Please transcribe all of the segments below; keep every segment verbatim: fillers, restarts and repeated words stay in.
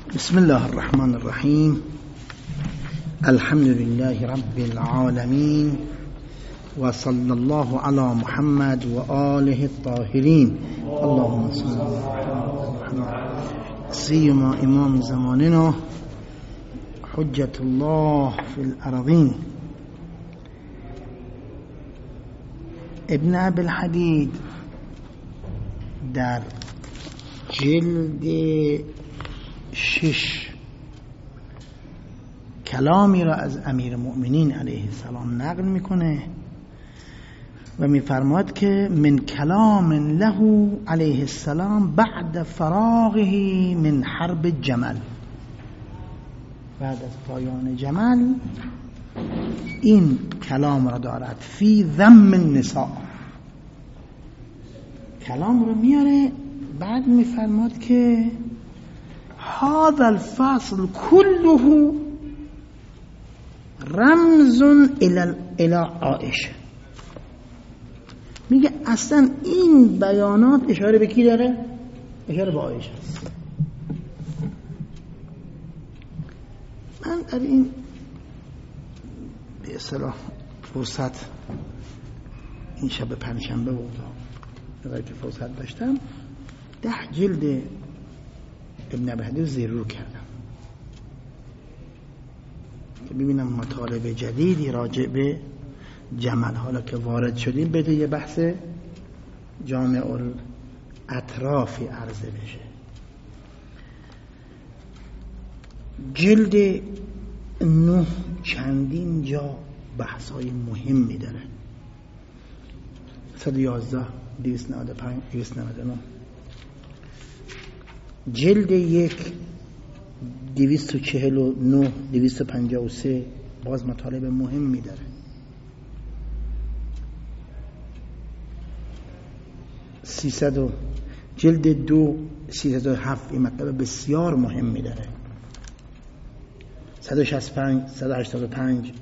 بسم الله الرحمن الرحيم. الحمد لله رب العالمين، وصلى الله على محمد وآله الطاهرين. اللهم صل على محمد سيما إمام زماننا حجة الله في الأرضين ابن أبي الحديد در جلد شش کلامی را از امیر المؤمنین علیه السلام نقل میکنه و میفرماد که من کلام له علیه السلام بعد فراغه من حرب جمل، بعد از پایان جمل این کلام را دارد فی ذم النساء، کلام رو میاره. بعد میفرماد که هذا الفصل كله رمز الى الى عائشه، میگه اصلا این بیانات اشاره به کی داره؟ اشاره به عایشه. من در این به اصطلاح فرصت این شب پنجشنبه بود وقتی که فرصت داشتم ده جلد ابن ابی حدید زیر کردم که ببینم مطالب جدیدی راجع به جمل. حالا که وارد شدیم بده یه بحث جامع الاطرافی عرضه بشه. جلد نه چندین جا بحث‌های مهمی داره. صد و یازده، دویست و نود و پنج، دویست و نود و نه. جلد یک دویست و چهل و نه، دویست و پنجاه و سه باز مطالب مهمی داره. سیصد و جلد دو سیصد و هفت این مطلب بسیار مهمی داره. صد و شصت و پنج، صد و هشتاد و پنج.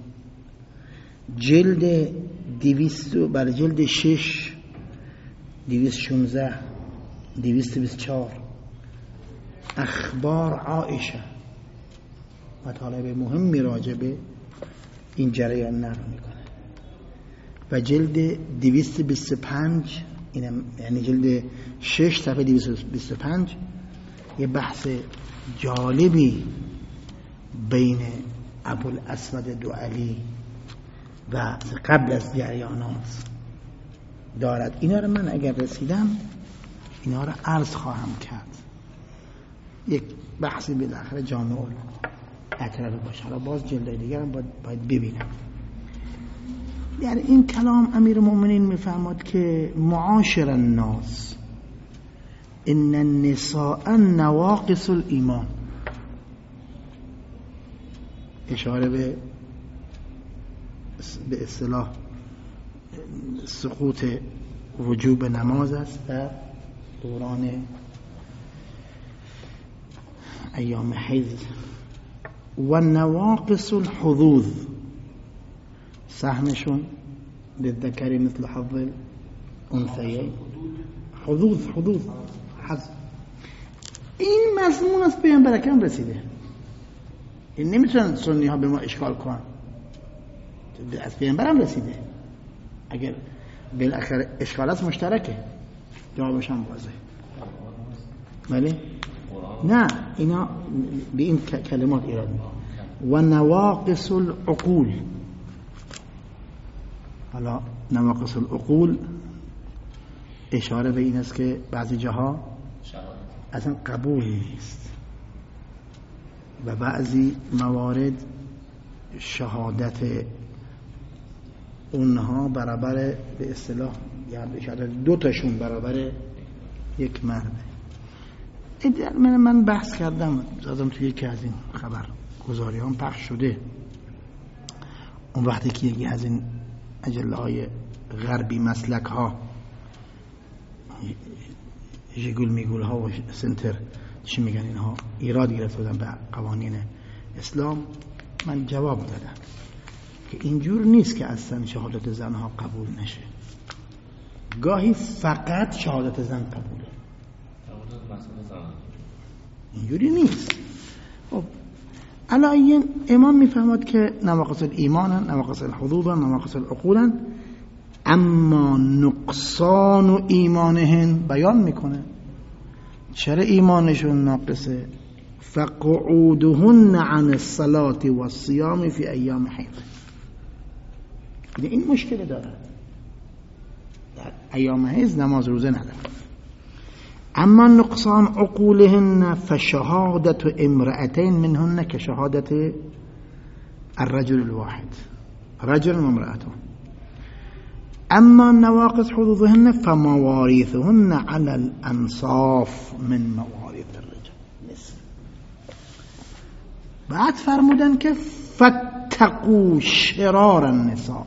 جلد دویست برای جلد شش دویست و شانزده، دویست و بیست و چهار اخبار عایشه مطالب مهمی راجع به این جریان نقل میکنه. و جلد دویست و بیست و پنج اینم یعنی جلد شش صفحه دویست و بیست و پنج یه بحث جالبی بین ابوالاسود دؤلی و قبل از جریانات دارد. اینا رو من اگر رسیدم اینا رو عرض خواهم کرد. یک بحثی بالاخره جامع الاطراف باشه. حالا باز جلدهای دیگر هم باید, باید ببینم. یعنی این کلام امیر المؤمنین میفرماد که معاشر الناس ان النساء نواقص الایمان، اشاره به به اصطلاح سقوط وجوب نماز است در دوران ایام حیض. و نواقص الحظوظ، سهمشون للذکر مثل حظ الانثیین. حظوظ حظوظ حظ این مضمون از پیامبر اکرم رسیده. این نمیتونن سنی ها به ما اشکال کنن، از پیامبر هم رسیده. اگر بالاخره اشکال است مشترکه، جوابش هم واضحه. بله؟ نه اینا به این کلمات ایراد میکنه. و نواقص العقول، حالا نواقص العقول اشاره به این است که بعضی جاها اصلا قبول نیست و بعضی موارد شهادت اونها برابر به اصطلاح یعنی شهادت دو تاشون برابر یک مرد. من من بحث کردم دادم توی یکی از این خبر گزاری هم پخش شده. اون وقتی که یکی از این اجله های غربی مسلک ها ژگول میگول ها و سنتر چی میگن اینها ایراد گرفته بودن به قوانین اسلام، من جواب دادم که اینجور نیست که اصلا شهادت زنها قبول نشه. گاهی فقط شهادت زن قبوله، اینجوری نیست. علایین امام میفهمد که نواقص الایمان، نواقص الحدود، نواقص العقول، اما نقصان و ایمانهن بیان میکنه چرا ایمانشون ناقصه. فقعودهن عن الصلاة والصيام في ایام حیض، این مشکل داره، در ایام حیض نماز روزه نداره. اما نقصان عقولهن فشهادت امرأتين منهن كشهادت الرجل الواحد، رجل وامرأته. اما نواقص حدودهن فمواريثهن على الانصاف من مواريث الرجل. بعد فرمودن که فتقوا شرار النساء،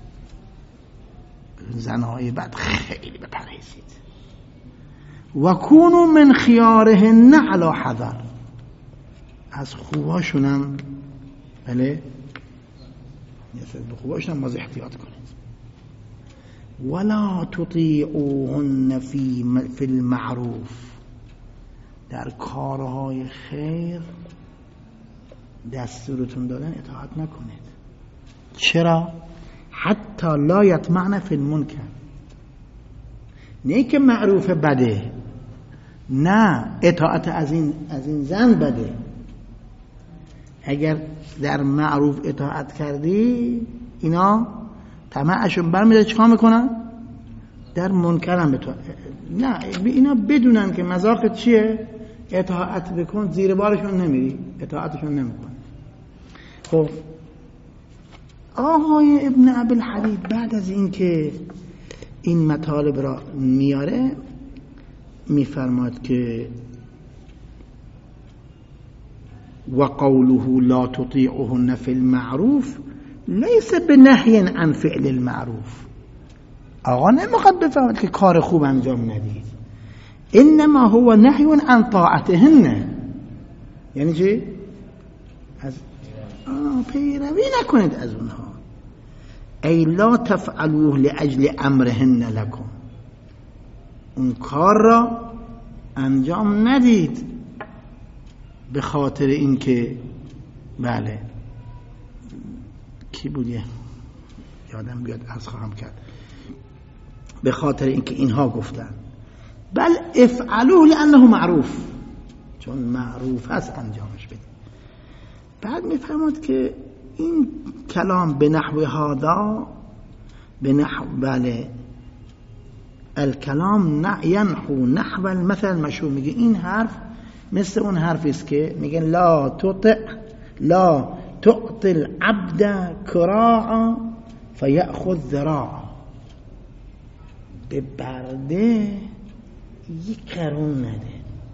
زنهای بعد خیلی بپرهیزید. و کونوا من خیارهن علی حذر، از خوباشونم بله به خوباشونم باز احتیاط کنید. ولا تطیعوهن فی فی المعروف، در کارهای خیر دستورتون دادن اطاعت نکنید. چرا؟ حتی لا یطمعن فی المنکر، نه که معروف بده، نه اطاعت از این از این زن بده. اگر در معروف اطاعت کردی اینا طمعشون برمیاد چیکار میکنن؟ در منکر هم بتوان. نه اینا بدونن که مذاقت چیه، اطاعت بکن، زیر بارشون نمیری، اطاعتشون نمیکن. خب آقای ابن ابی الحدید بعد از این که این مطالب را میاره میفرماد که و قوله لا تطیعهن فی المعروف لیس بنهی عن فعل المعروف. آقا نمیخواد بفهمد که کار خوب انجام ندید، انما هو نهی عن طاعتهن. یعنی چی؟ از پیروی نکنید از اونها. ای لا تفعلوه لاجل امرهن لکم، اون کار را انجام ندید به خاطر اینکه بله کی بودی یادم بیاد از خواهم کرد، به خاطر اینکه اینها گفتن، بل افعلوه لانه معروف، چون معروف هست انجامش بدید. بعد میفهمد که این کلام به نحو هذا، به نحو بله الکلام ینحو نحو المثل المشهور، میگه این حرف مثل اون حرفی است که میگن لا تطع لا تعطي العبد كراعا فيأخذ ذراعا، به برده یک قرون نده.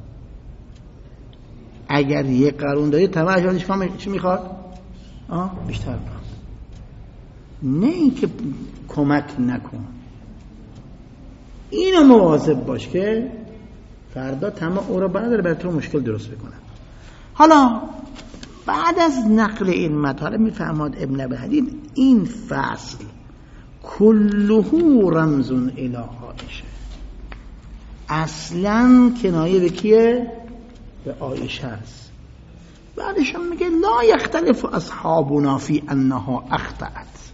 اگر یک قرون داری طمعش چی میخواد؟ آه بیشتر میخواد. نه اینکه کمک نکن، اینو مواظب باش که فردا طمع او را برداره برای تو مشکل درست بکنه. حالا بعد از نقل این مطالب میفهمد ابن ابی الحدید این فصل کله رمز الی عایشه، اصلا کنایه به کیه؟ به عایشه است. بعدش هم میگه لا یختلف اصحابنا فی انها اخطأت،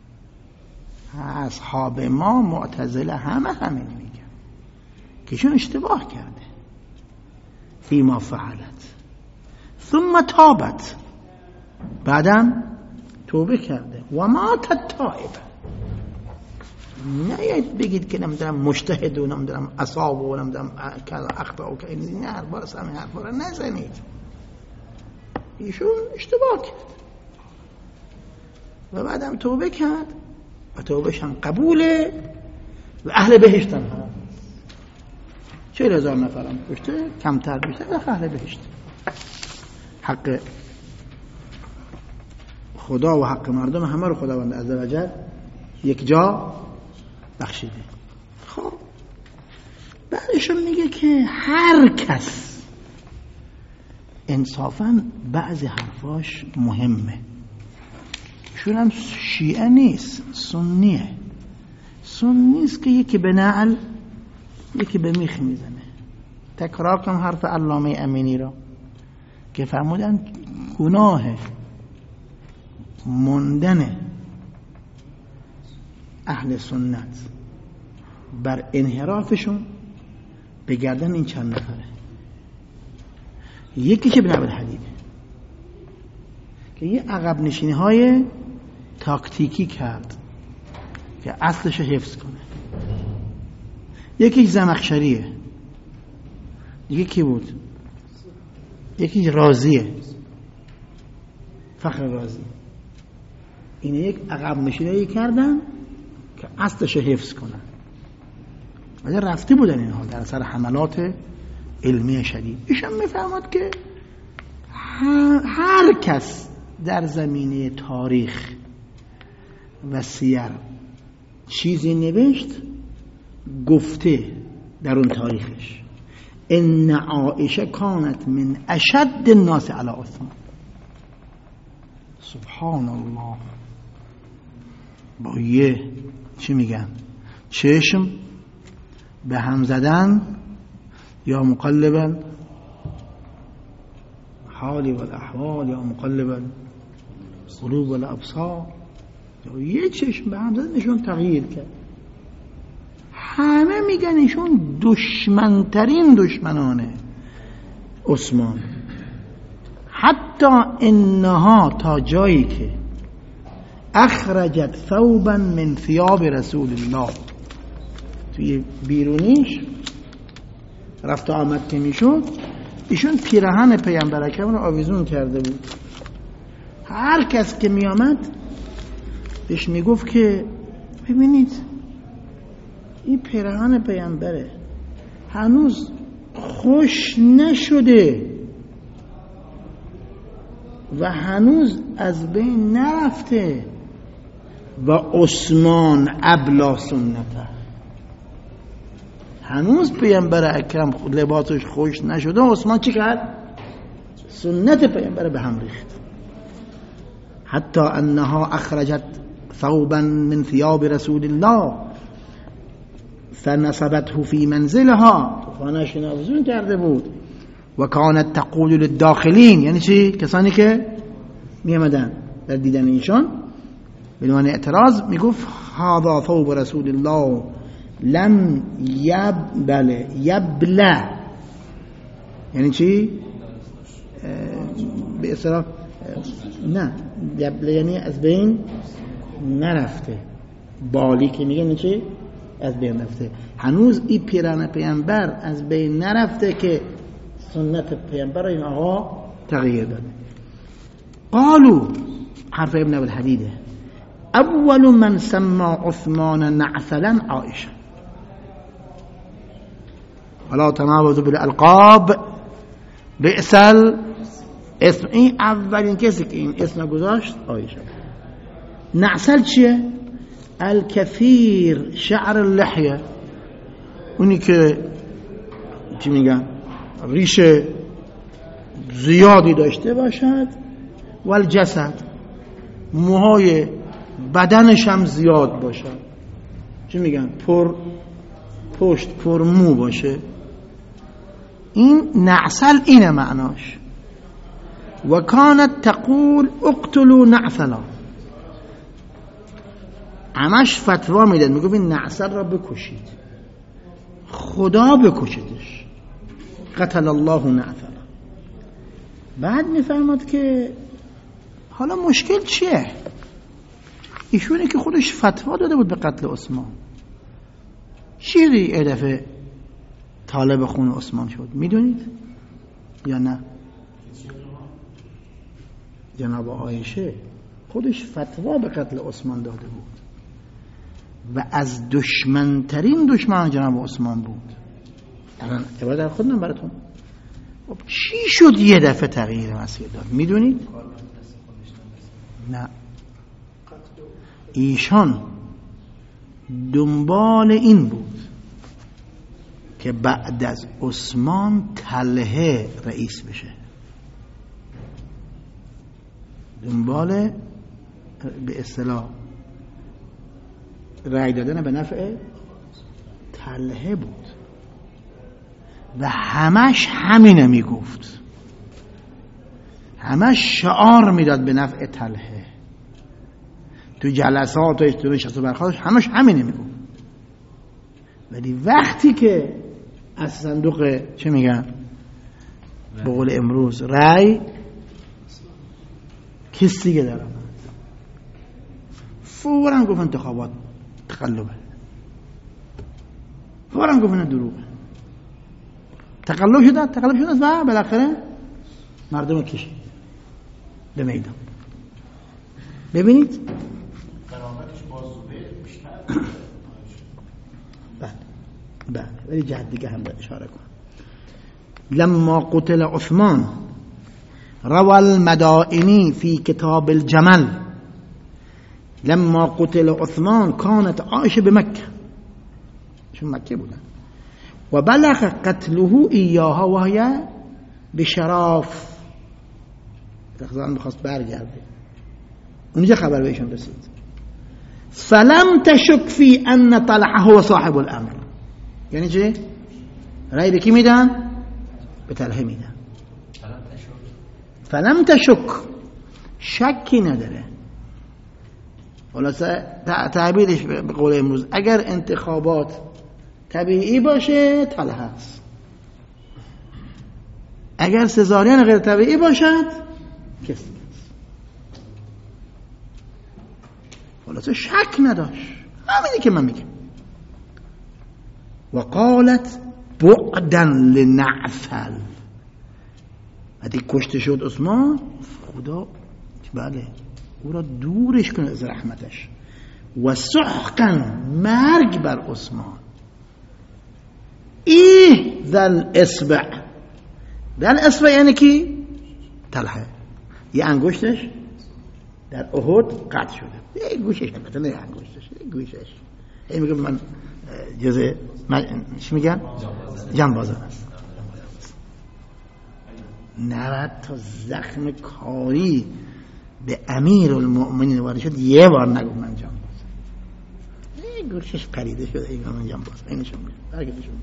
اصحاب ما معتزله همه همین میگن که چون اشتباه کرده فی ما فعلت ثم تابت، بعدم توبه کرده و ماتت تائبه. نیاید بگید که نمیدونم مجتهد و نمیدونم اصاب و نمیدونم اخطا و که نه، هر از همین حرفا رو نزنید. ایشون اشتباه کرد و بعدم توبه کرد و توبهش هم قبوله و اهل بهشت هم هست. چهل هزار نفرم کشته، کمتر بیشتر و اهل بهشت. حق خدا و حق مردم همه رو خداوند عزوجل یک جا بخشیده. خب بعدشون میگه که هر کس انصافاً بعضی حرفاش مهمه، شون هم شیعه نیست، سنیه. سنیست که یکی به نعل یکی به میخ میزنه. تکرار کنم حرف علامه امینی را، که فرمودن گناه موندن اهل سنت بر انحرافشون به گردن این چند نفره. یکی که ابن ابوالحدیده که یه عقب نشینی های تاکتیکی کرد که اصلش حفظ کنه. یکی زمخشریه، دیگه کی بود؟ یکی رازیه، فخر رازی. این یک عقب نشینی کردن که اصلش حفظ کنن، ولی رفته بودن اینها در اثر حملات علمی شدید. ایشان میفهمد که هر کس در زمینه تاریخ و سیر چیزی نوشت گفته در اون تاریخش ان عائشه کانت من اشد الناس علی عثمان. سبحان الله. با یه چی میگن چشم به هم زدن یا مقلبا حالی و الاحوال یا مقلبا قلوب و الابصار، یه چشم به هم زدن نشون تغییر کرد. همه میگن ایشون دشمنترین دشمنانه عثمان. حتی انها تا جایی که اخرجت ثوبا من ثياب رسول الله، توی بیرونیش رفت و آمد که میشد ایشون پیراهن پیامبر اکرم رو آویزون کرده بود. هر کس که میامد بهش میگفت که ببینید این پیراهن پیامبره هنوز خوش نشده و هنوز از بین نرفته و عثمان ابلا سنته. هنوز پیامبر اکرم لباسش خوش نشده، عثمان چی کرد؟ سنت پیامبر به هم ریخت. حتی انها اخرجت ثوبا من ثياب رسول الله فنصبته في منزلها، خانه‌اش نافذون کرده بود. و کانت تقول للداخلین، یعنی چی؟ کسانی که می آمدن در دیدن ایشان بدون اعتراض میگفت هذا ثوب رسول الله لم یبل یبلع، یعنی چی؟ به اصطلاح نه یبلع یعنی از بین نرفته. بالی که میگن چی؟ از بین رفته. هنوز این پیران پیامبر از بین نرفته که سنت پیامبر این آقا تغییر داده. قالوا، حرف ابن ابوالحدیده، اول من سمى عثمان نعسلا عائشه ولا تنابذوا بالالقاب بئس اسم. این اولین کسی که این اسم گذاشت عایشه. نعسل چیه؟ الکثیر شعر اللحیه، اونی که چی میگن ریش زیادی داشته باشد، و الجسد موهای بدنش هم زیاد باشد، چی میگن پر پشت پر مو باشه. این نعسل اینه معناش. و کانت تقول اقتلوا نعسلا، همش فتوا میداد میگفت این نعسل را بکشید، خدا بکشیدش، قتل الله نعسلا. بعد میفهمد که حالا مشکل چیه؟ ایشونه که خودش فتوا داده بود به قتل عثمان، چیزی یه دفعه طالب خون عثمان شد، میدونید یا نه؟ جناب عایشه خودش فتوا به قتل عثمان داده بود و از دشمنترین دشمن جناب عثمان بود. الان عبارت در خودم براتون چی شد یه دفعه تغییر مسیر داد؟ میدونید؟ نه، ایشان دنبال این بود که بعد از عثمان طلحه رئیس بشه، دنبال به اصطلاح رأی دادن به نفع طلحه بود و همش همینه میگفت. همه شعار میداد به نفع طلحه، تو جلسات و اجتماع شخص برخواست همش همینه میگو. ولی وقتی که از صندوق چه میگن به قول امروز رأی کس دیگه دارم، فوراً گفت انتخابات تقلبه، فوراً گفت نه دروغه، تقلب شده تقلب شده و بالاخره مردم کشید به میدان. ببینید بله ولی جهت دیگه هم اشاره کن. لما قتل عثمان روى المدائني في كتاب الجمل لما قتل عثمان كانت عائشة بمكة، شو مكة بودن، وبلغ قتله إياها وهي بشراف، تخزان بخواست برگرده اونجا خبر بهشون رسید. فلم تشك في أن طلحة هو صاحب الأمر، یعنی چه؟ رأی به کی میدن؟ به طلحه میدن. فلم تشک، شکی نداره. خلاصه تعبیرش به قول امروز اگر انتخابات طبیعی باشه طلحه است، اگر سزارین غیر طبیعی باشد کسی است. خلاصه شک نداشت، همینی که من میگم. وقالت بعدا لنعفل، وقتی کشته شد عثمان خدا بله او را دورش کنه از رحمتش. و سحقا، مرگ بر عثمان. ای ذل اصبع، ذل اصبع یعنی کی؟ طلحه. یه انگشتش در احد قطع شده، یه گوشش البته نه انگشتش، یه گوشش. این میگه من جزء من چی میگن؟ جنبازان است. نرد تا زخم کاری به امیر المؤمنین وارد شد یه بار نگو من جنباز، این گوشش پریده شده این من جنباز. اینشون میگه برگردشون.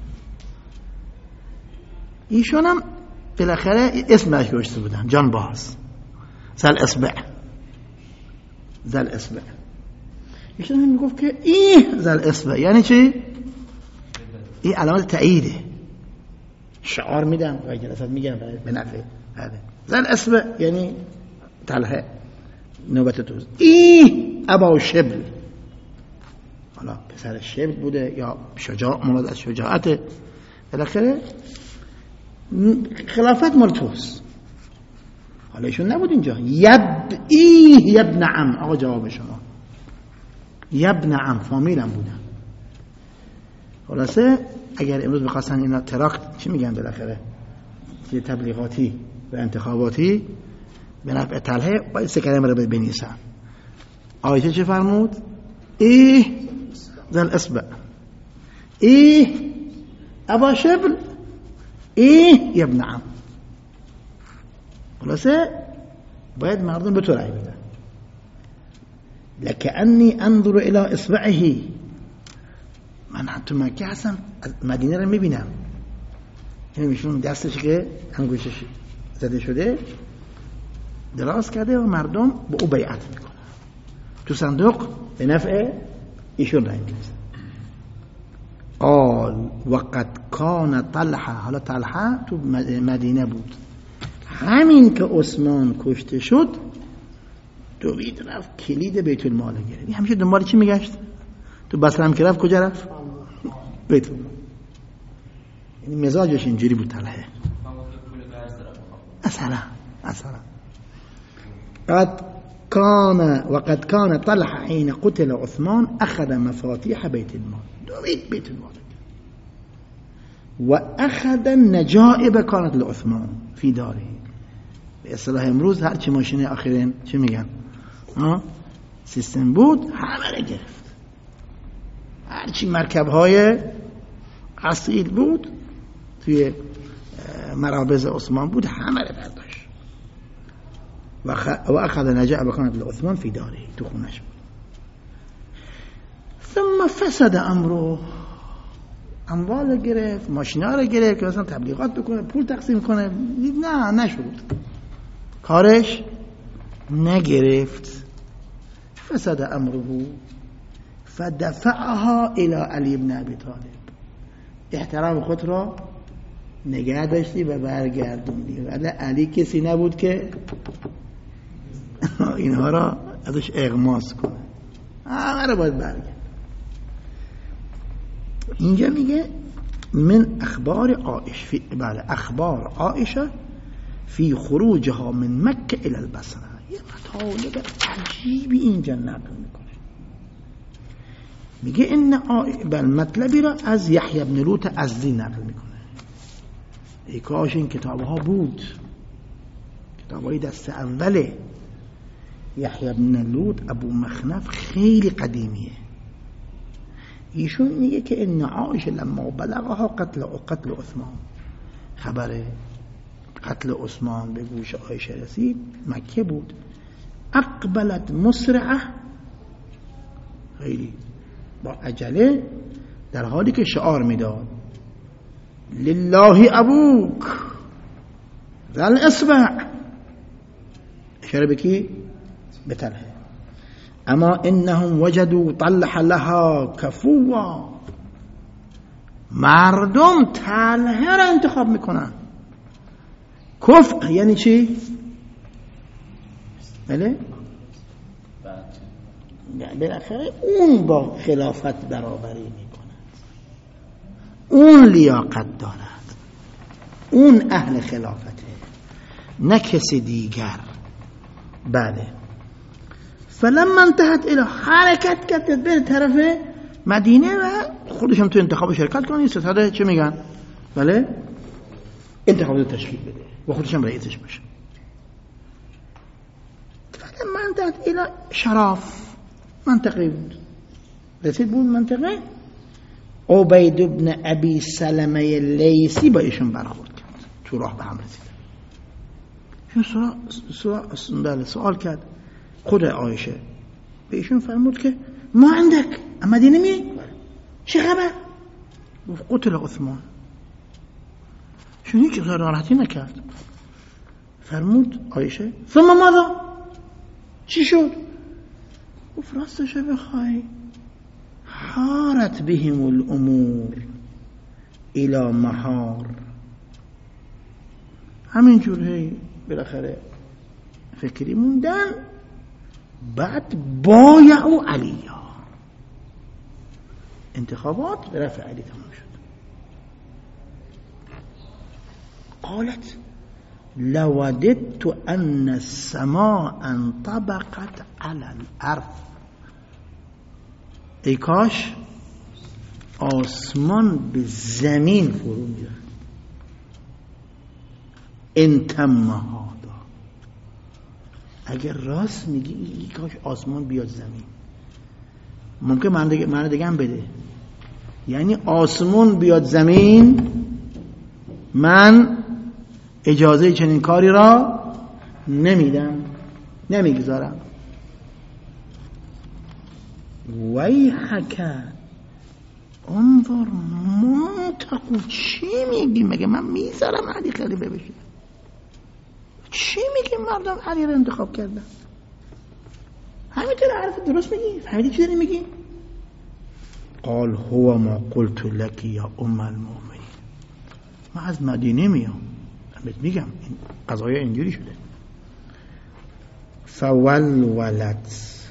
ایشون هم بالاخره اسمش گوشته بودن جنباز، زل اصبع، زل اصبع. ایشون هم میگفت که این زل اصبع یعنی چی؟ این علامت تاییده، شعار میدم و جلسات میگم به نفع زل اصبع یعنی طلحه نوبت توست. ای ابا شبل، حالا پسر شبل بوده یا شجاع، مراد از شجاعته. بالاخره خلافت مال توست. حالا ایشون نبود اینجا. یب ای یبن عم، آقا جواب شما یبن عم، فامیلم بودن. خلاصه اگر امروز بخواستن اینا تراکت چی میگن بالاخره که تبلیغاتی و انتخاباتی به نفع طلحه باید سه کلمه رو بنویسن. آیه چه فرمود؟ ای ذل اصبع، ای ابا شبل، ای یبن عم. خلاصه باید مردم به تو رأی بدن. لکعنی انظر الى اصبعه، من حتی مکه هستم مدینه رو میبینم، یعنی میشون دستش که انگوشش زده شده دراز کرده و مردم به او بیعت میکنن، تو صندوق به نفع ایشون رای میدن. قال وقد کان طلحه، حالا طلحه تو مدینه بود، همین که عثمان کشته شد دوید رفت کلید بیت المال گرفت. این همیشه دنبال چی میگشت؟ تو بصره هم که رفت کجا رفت؟ بیت المال. یعنی مزاجش اینجوری بود طلحه. اصلا اصلا قد كان وقد كان طلحه حين قتل عثمان اخذ مفاتيح بيت المال، دوید بیت المال و اخذ النجائب كانت لعثمان في داره. به اصطلاح امروز هر چی ماشین آخرین چی میگن ها سیستم بود همه رو گرفت، هر چی مرکب های اصیل بود توی مرابض عثمان بود همه رو برداشت. و اخذ نجائب كانت لعثمان في داره، تو خونش بود. ثم فسد امره، اموال گرفت، ماشینا رو گرفت که مثلا تبلیغات بکنه، پول تقسیم کنه. نه نشد، کارش نگرفت. فسد امره فدفعها الى علی بن ابی طالب، احترام خود را نگه داشتی و برگردوندی. ولی علی کسی نبود که اینها را ازش اغماس کنه، همه را باید برگرد. اینجا میگه من اخبار عائشه فی بله اخبار عائشه فی خروجها من مکه الی البصره. یه مطالب عجیبی اینجا نقل میکنه. میگه این بل مطلبی را از یحیی بن لوط ازدی نقل میکنه. ای کاش این کتاب ها بود، کتاب های دست اوله. یحیی بن لوط ابو مخنف خیلی قدیمیه. ایشون میگه که ان عائشه لما بلغها قتل قتل عثمان، خبر قتل عثمان به گوش عایشه رسید، مکه بود. اقبلت مسرعه، خیلی با عجله، در حالی که شعار میداد لله ابوک ذل اصبع، اشاره به کی؟ به طلحه. اما انهم وجدوا طلح لها کفوا، مردم طلحه را انتخاب میکنن. کفء یعنی چی؟ بله؟ بالاخره اون با خلافت برابری میکنه، اون لیاقت دارد، اون اهل خلافته، نه کسی دیگر. بله. فلما انتهت الى حرکت کرد به طرف مدینه و خودشم تو انتخاب شرکت کنه. ستاره چه میگن؟ بله، انتخاب تشکیل بده و خودشم رئیسش بشه. فلما انتهت الى شراف، منطقه بود، رسید بود منطقه. عبید بن ابی سلمه لیسی با ایشون برخورد کرد، تو راه به هم رسید. ایشون سوال, سوال, سوال کرد. خود عایشه به ایشون فرمود که ما عندك مدینه می چه خبر؟ گفت قتل عثمان. ایشون هیچ ناراحتی نکرد. فرمود عایشه ثم ماذا؟ چی شد؟ گفت راستش بخوای حارت بهم الامور الى مهار، همینجور هی بالاخره فکری موندن. بعد بایعوا علیا، انتخابات به رفع علی تمام شد. قالت لوددت ان السماء انطبقت على الارض، ای کاش آسمان به زمین فرو می‌ریخت. انتمها، اگر راست میگی ای کاش آسمان بیاد زمین. ممکن معنی دیگه هم بده، یعنی آسمان بیاد زمین، من اجازه چنین کاری را نمیدم، نمیگذارم. ویحک انظر منطقو، چی میگی؟ مگه من میذارم علی خلیفه بشه؟ چی میگی مردم علی رو انتخاب کردن؟ همینطور حرف درست میگی؟ فهمیدی چی داری میگی؟ قال هو ما قلت لك یا ام المؤمنین، من از مدینه میام، بهت میگم این قضایا اینجوری شده. فول ولد،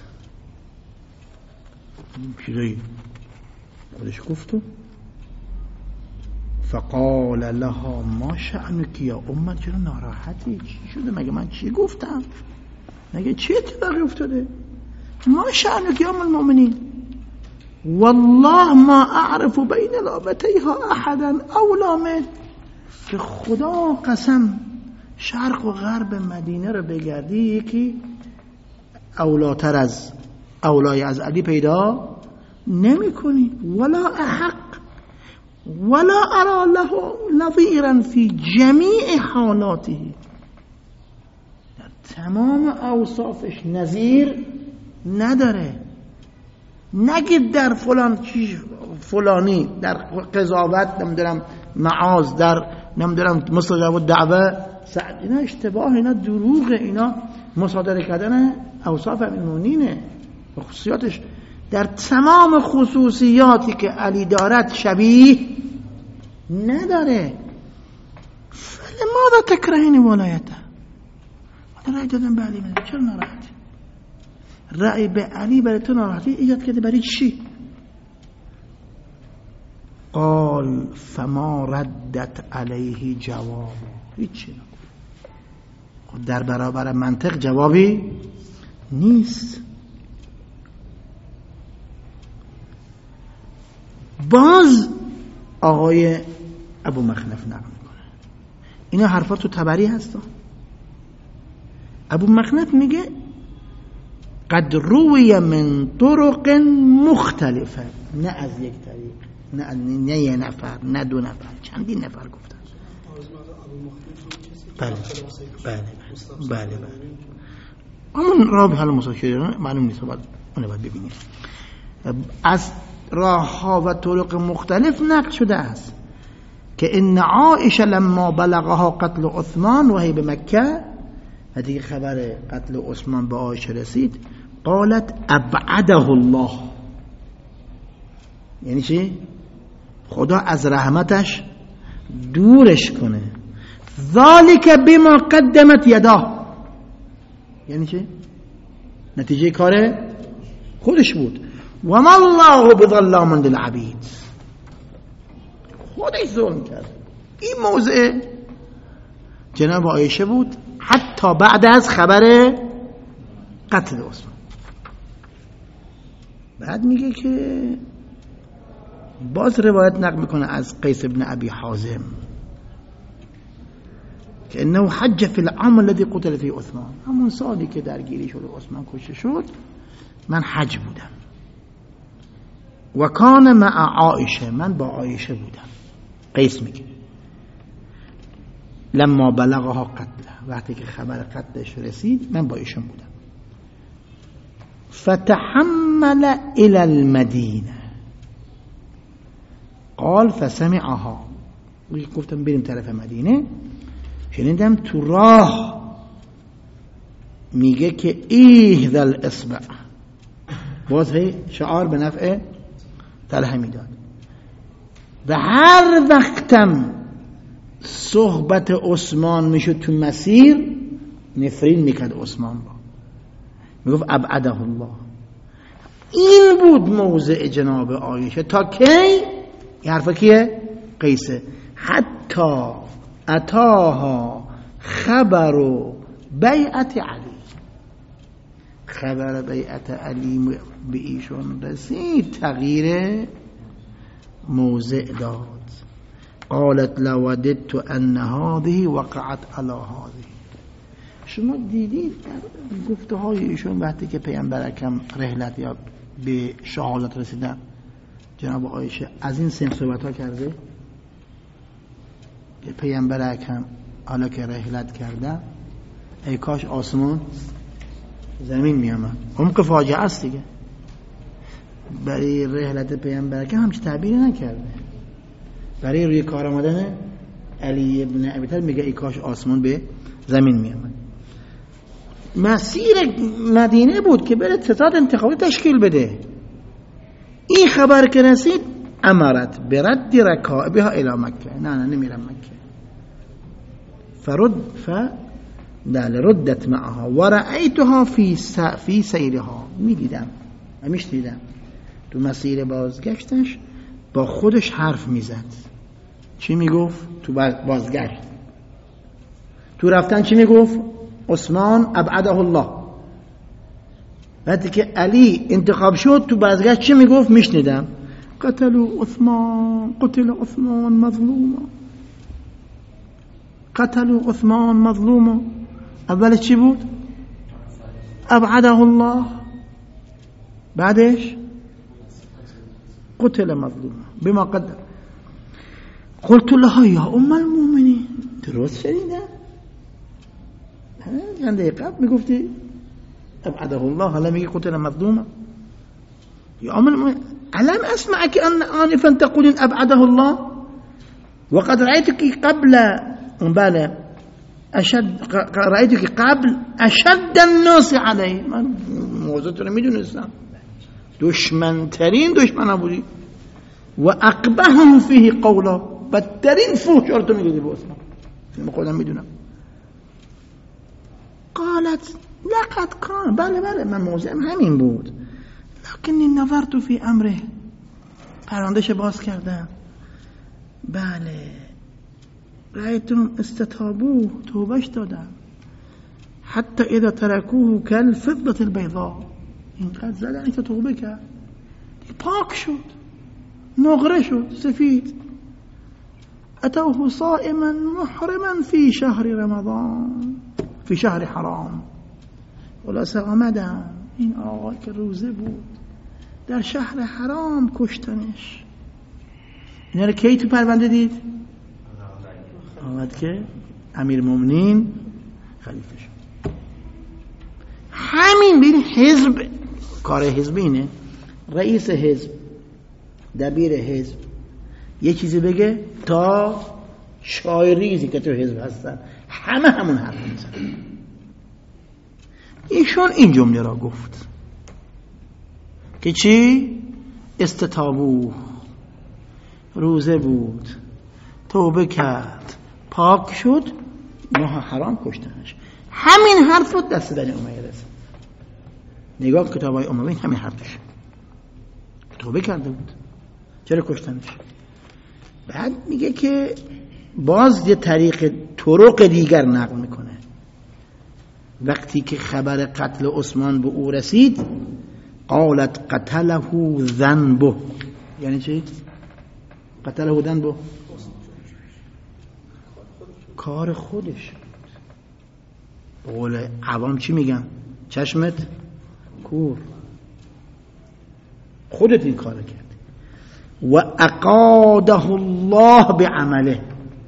چیزایی خودش گفتو. فقال لها ما شأنك یا ام، چرا ناراحتی؟ چی شده؟ مگه من چی گفتم؟ مگه چی اتفاقی افتاده؟ ما شأنك یا ام المؤمنین، والله ما اعرف بین لابتیها احدا اولا من، که خدا قسم شرق و غرب مدینه رو بگردی یکی اولاتر از اولای از علی پیدا نمی کنی. ولا احق ولا ارى له نظیرا فی جمیع حالاته، در تمام اوصافش نظیر نداره. نگید در فلان چیز فلانی، در قضاوت نمیدونم معاذ، در نمیدونم مستجاب الدعوه سعد اینا اشتباه، اینا دروغه، اینا مصادره کردن اوصاف امیرالمومنینه. خصوصیاتش در تمام خصوصیاتی که علی دارد شبیه نداره. فلماذا تکرهین ولایته؟ من رأی دادم به علی، چرا ناراحتی؟ رأی به علی برای تو ناراحتی ایجاد کرده، برای چی؟ قال فما ردت علیه جواب، هیچی در برابر منطق جوابی نیست. باز آقای ابو مخنف نقل میکنه، اینا حرفا تو تبری هستا. ابو مخنف میگه قد روی من طرق مختلفه، نه از یک طریق، نه نه یه نفر، نه دو نفر، چندین نفر گفتن. بله بله بله بله همون راه حال مساکره معلوم نیست، باید اون باید ببینید. از راه ها و طرق مختلف نقل شده است که ان عائشه لما بلغها قتل عثمان و هی به مکه، وقتی که خبر قتل عثمان به عایشه رسید، قالت ابعده الله، یعنی چی؟ خدا از رحمتش دورش کنه. ذالک بما قدمت یده، یعنی چی؟ نتیجه کار خودش بود. و ما الله بظلام للعبید، خودش ظلم کرد. این موضع جناب عایشه بود حتی بعد از خبر قتل عثمان. بعد میگه که باز روایت نقل میکنه از قیس ابن ابی حازم که انه حج فی العام الذي قتل فی عثمان، همون سالی که درگیری شد عثمان کشته شد من حج بودم. و کان مع عایشه، من با عایشه بودم. قیس میگه لما بلغها قتله، وقتی که خبر قتلش رسید من با ایشون بودم. فتحمل الى المدینه قال فسمعها، گفتم بریم طرف مدینه، شنیدم تو راه میگه که ایه ذل اصبع، باز هی شعار به نفع طلحه میداد. و هر وقتم صحبت عثمان میشد تو مسیر نفرین میکرد عثمان با، میگفت ابعده الله. این بود موضع جناب عایشه تا کی؟ این حرفا کیه؟ قیسه. حتی اتاها خبر بیعت علی، خبر بیعت علی به ایشون رسید، تغییر موضع داد. قالت لوددت ان هذه وقعت على هذه. شما دیدید گفته های ایشون وقتی که پیامبر اکرم رحلت یا به شهادت رسیدن، جناب عایشه از این سن صحبت ها کرده که پیامبر اکرم حالا که رحلت کرده ای کاش آسمان زمین می آمد. عمق فاجعه است دیگه. برای رحلت پیامبر اکرم همچه تعبیری نکرده. برای روی کار آمدن علی ابن ابی طالب میگه ای کاش آسمان به زمین می آمد. مسیر مدینه بود که بره ستاد انتخابی تشکیل بده. این خبر که رسید امرت برد رکائبها الى مکه، نه نه نمیرم مکه. فرد ف بله ردت معها و رأیتها فی س... فی سیرها، میدیدم همیش دیدم تو مسیر بازگشتش با خودش حرف میزد. چی میگفت تو بازگشت؟ تو رفتن چی میگفت؟ عثمان ابعده الله. وقتی که علی انتخاب شد تو بازگشت چی میگفت؟ میشنیدم قتلوا عثمان، قتل عثمان مظلوما، قتلوا عثمان مظلوما. اول چی بود؟ ابعده الله. بعدش قتل مظلوما بما قدر. قلت لها یا ام المؤمنین، درست شنیدم؟ چند دقیقه قبل میگفتی ابعده الله، حالا میگی قتل مظلوما. یا ام المؤمنین الم اسمعك ان آنفا تقولين ابعده الله وقد رأيتك قبل بله اشد رأیتو که قبل اشد الناس علیه، من موضوعت رو میدونستم، دشمن ترین دشمن بودی و اقبهم فیه قولا، بدترین فحشا تو میگیدی به عثمان، من خودم میدونم. قالت لقد کان، بله بله من موضوعم همین بود، لکنی نظرت فی امره، پروندهش باز کردم، بله رأیتم استتابوه، توبش دادم، حتی اذا ترکوه کل فضة البیضاء، اینقدر زدن که توبه کرد، پاک شد، نقره شد، سفید. اتوه صائما محرما فی شهر رمضان، فی شهر حرام، خلاصه آمدم این آقا که روزه بود در شهر حرام کشتنش. اینا رو کی تو پرونده دید؟ آمد که امیر مومنین خلیفه شد. همین بین حزب، کار حزب اینه، رئیس حزب، دبیر حزب یه چیزی بگه تا شایریزی که تو حزب هستن همه همون حرف میزنن. ایشون این جمله را گفت که چی؟ استتابوه، روزه بود، توبه کرد، پاک شد، ماه حرام کشتنش. همین حرف رو دست بنی امیه رسید. نگاه کتابای اموی همین حرفش، توبه کرده بود، چرا کشتنش؟ بعد میگه که باز یه طریق طرق دیگر نقل میکنه. وقتی که خبر قتل عثمان به او رسید، قالت قتله ذنبه، یعنی چی؟ قتله ذنبه، کار خودش. به قول عوام چی میگن؟ چشمت کور، خودت این کار کرد. و اقاده الله بعمله،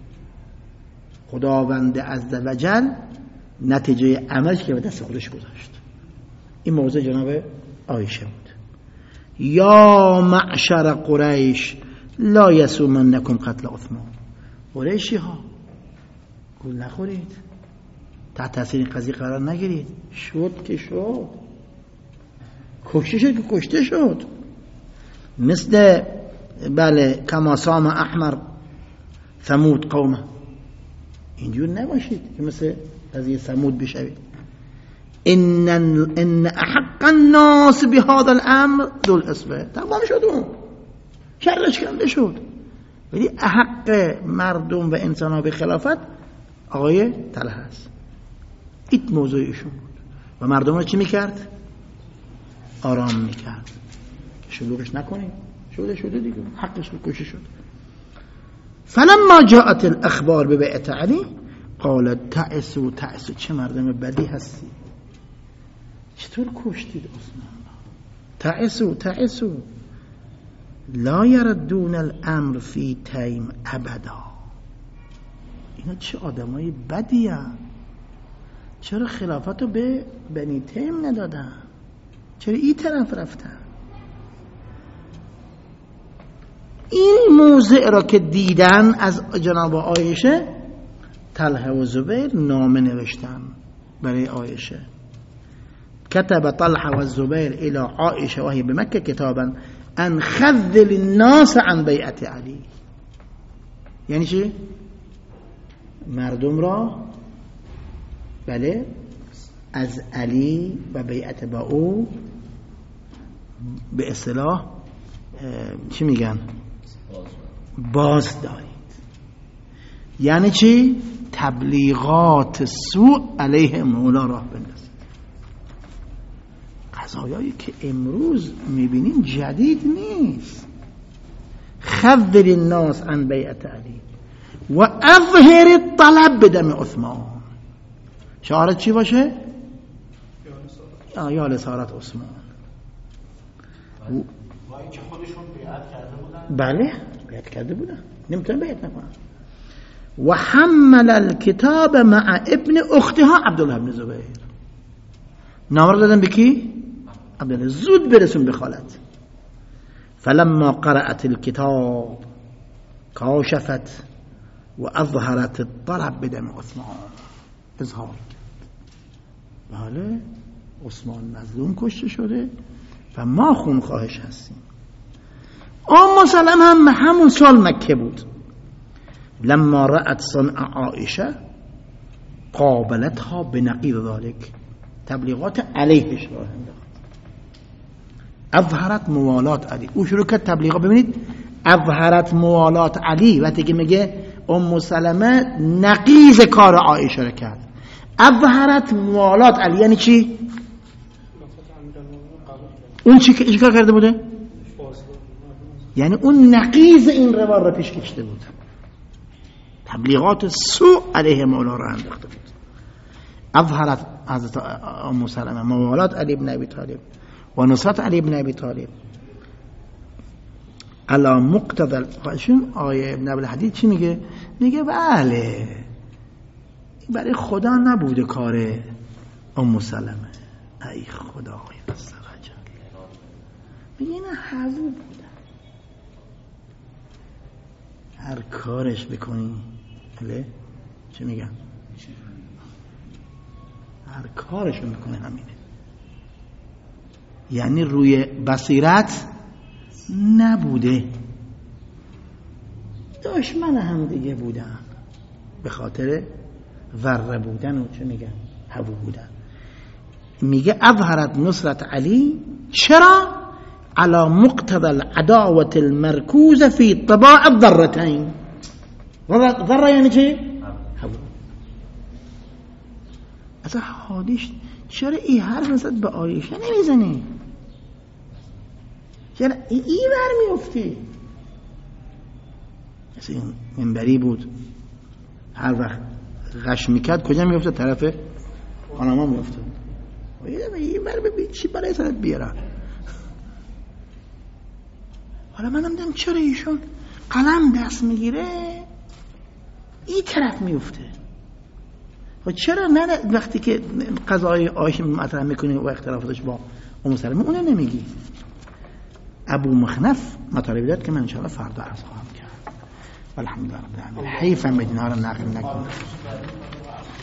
خداوند عزوجل نتیجه عملش که به دست خودش گذاشت. این موضوع جناب عایشه بود. یا معشر قریش لا یسومنکم قتل عثمان، قریشی ها گول نخورید، تحت تاثیر این قضیه قرار نگیرید. شد که شد، کشته شد که کشته شد. مثل بله کما سام احمر ثمود قومه، اینجور نباشید که مثل قضیه ثمود بشوید. ان ان احق الناس بهذا الامر ذو الاسبه، تمام شد، اون شرش کنده شد. ولی احق مردم و انسان ها به خلافت آقای طلحه است. این موضوع ایشون بود و مردم رو چی میکرد؟ آرام میکرد، شلوغش نکنید، شده شده دیگه، حقش رو کشی شد. فلما جاءت الاخبار ببیعت علی قالت تعسوا تعسوا، چه مردم بدی هستی، چطور کشتید عثمان؟ تعسوا تعسوا لا یردون الامر فی تیم ابدا. اینا چه آدمای بدی هستند، چرا خلافت رو به بنی تیم ندادن، چرا این طرف رفتن؟ این موضع را که دیدن از جناب عایشه، طلحه و زبیر نامه نوشتن برای عایشه. كتب طلحه و زبیر الى عایشه وهي بمکه کتابا ان خذل الناس عن بیعت علی. یعنی چی؟ مردم را بله از علی و بیعت با او به اصطلاح چی میگن؟ باز دارید. یعنی چی؟ تبلیغات سوء علیه مولا راه بندازید. قضایایی که امروز میبینیم جدید نیست. خذل الناس عن بیعت علی و اظهر الطلب بدم عثمان. شعارت چی باشه؟ یا لسارت عثمان. وای که خودشون بیعت کرده بودن؟ بله بیعت کرده بودن، نمیتونن بیعت نکنن. و حمل الكتاب مع ابن اختها عبدالله بن زبیر. نامه دادن به کی؟ عبدالله. زود برسون به خالت. فلما قرأت الكتاب کاشفت و اظهرت الطلب بدم عثمان. اظهار کرد. بله عثمان مظلوم کشته شده و ما خونخواهش هستیم. ام سلمه هم همون سال مکه بود. لما رأت صنع عائشه قابلتها بنقیض ذلك، تبلیغات علیهش راه انداخت. اظهرت موالات علی، او شروع کرد تبلیغات. ببینید اظهرت موالات علی وقتی که میگه ام سلمه نقیض کار عایشه رو کرد. اظهرت موالات علی یعنی چی؟ اون چی که کار کرده بوده؟ یعنی اون نقیض این روال رو پیش کشیده بود، تبلیغات سوء علیه مولا رو انداخته بود. اظهرت حضرت ام سلمه موالات علی بن ابی طالب و نصرت علی بن ابی طالب علا مقتضى. خواهشون آیه ابن ابی الحدید چی میگه؟ میگه بله برای خدا نبوده کار ام سلمه. ای خدای عز و جل، میگه نه حضور بوده، هر کارش بکنی بله چی میگم، هر کارشو میکنه همینه. یعنی روی بصیرت نبوده، دشمن هم دیگه بودن به خاطر ذره بودن و چه میگن هوو بودن. میگه اظهرت نصرت علی چرا؟ على مقتضى العداوة المركوزة في طباع الذرتين. ذره یعنی چی؟ هوو. اصلا حادیش چرا این حرف نسبت به عایشه نمیزنی؟ چرا این بر میفتی؟ مثل این منبری بود هر وقت غش میکرد کجا میفته؟ طرف خانما میفته. این بر ببین چی برای سرت بیارم. حالا منم دیدم چرا ایشون قلم دست میگیره این طرف میفته. و چرا نه وقتی که قضای عایشه مطرح میکنی و اختلافاتش با ام سلمه اونه نمیگی؟ ابو مخنف مطالبی داد که من انشاءالله فردا عرض خواهم کرد. الحمدلله رب العالمین. حیفم بدین ها رو نقل نکنم.